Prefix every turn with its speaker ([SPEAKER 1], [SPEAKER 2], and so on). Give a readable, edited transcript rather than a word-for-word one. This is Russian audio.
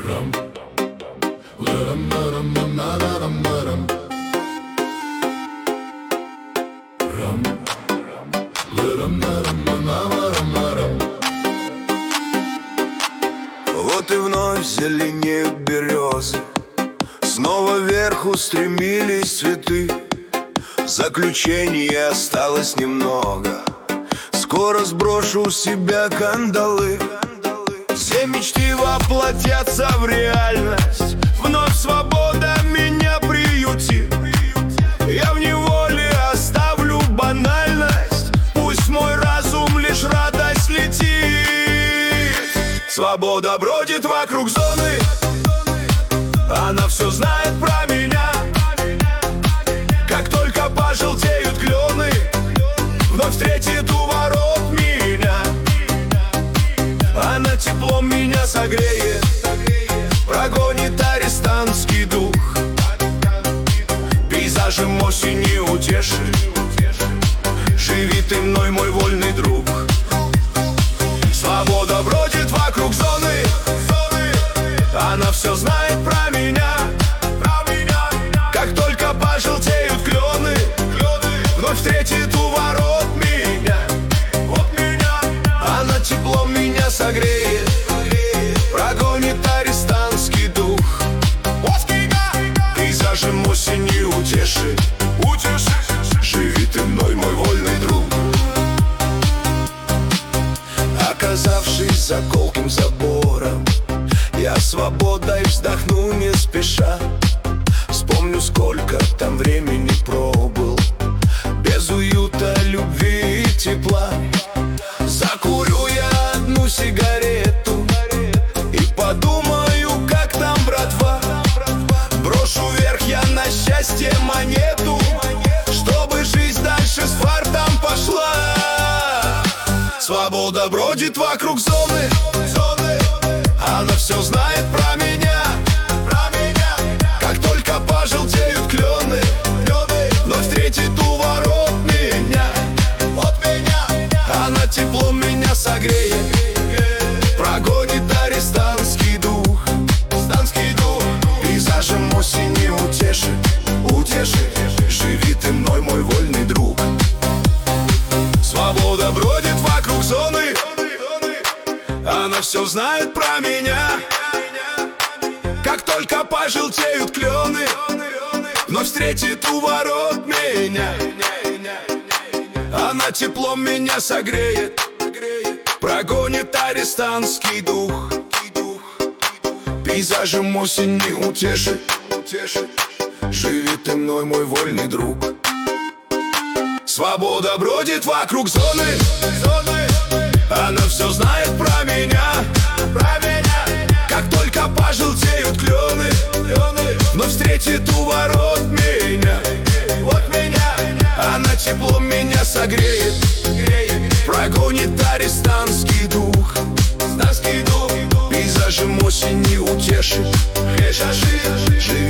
[SPEAKER 1] Вот и вновь зеленеют березы, снова вверх устремились цветы. Заключений осталось немного, скоро сброшу с себя кандалы. Все мечты воплотятся в реальность, вновь свобода меня приютит. Я в неволе оставлю банальность, пусть мой разум лишь радость летит. Свобода бродит вокруг зоны, она все знает про меня. Как только пожелтеют клены, вновь встретит у ворот меня. Она теплом меня согреет, прогонит арестантский дух. Пейзажем осени утешит, живи ты мной, мой вольный друг. Свобода бродит вокруг зоны, она все знает про меня. Как только пожелтеют клены, вновь встретит у ворот меня. Она теплом меня согреет, прогонит арестантский дух. Пейзажем осени утешит, живи ты мной, мой вольный друг. Оказавшись за колким забором, я свободой вздохну не спеша. Вспомню, сколько там времени пробыл, без уюта, любви и тепла. Закурю я одну сигарету и подумаю, как там братва. Брошу вверх я на счастье монету, чтобы жизнь дальше с фартом пошла. Свобода бродит вокруг зоны, она все знает про меня. Как только пожелтеют клены, вновь встретит у ворот меня. Она теплом меня согреет, прогонит арестантский дух. Пейзажем осени утешит, живи ты мной, мой вольный друг. Свобода бродит вокруг зоны, она все знает про меня. Как только пожелтеют клены, вновь встретит у ворот меня. Она теплом меня согреет, прогонит арестантский дух. Пейзажем осени утешит, живи ты мной, мой вольный друг. Свобода бродит вокруг зоны, она все знает про меня. Как только пожелтеют клены, вновь встретит у ворот меня. Она теплом меня согреет, прогонит арестантский дух. Пейзажем осени утешит, живи